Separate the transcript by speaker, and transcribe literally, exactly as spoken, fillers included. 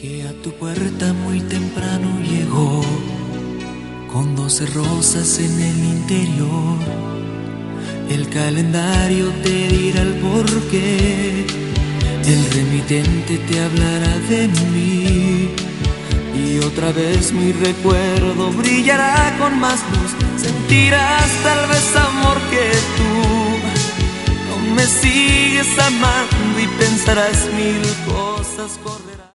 Speaker 1: Que a tu puerta muy temprano llegó, con doce rosas en el interior. El calendario te dirá el porqué, el remitente te hablará de mí, y otra vez mi recuerdo brillará con más luz. Sentirás tal vez amor que tú no me sigues amando, y pensarás mil cosas correrán.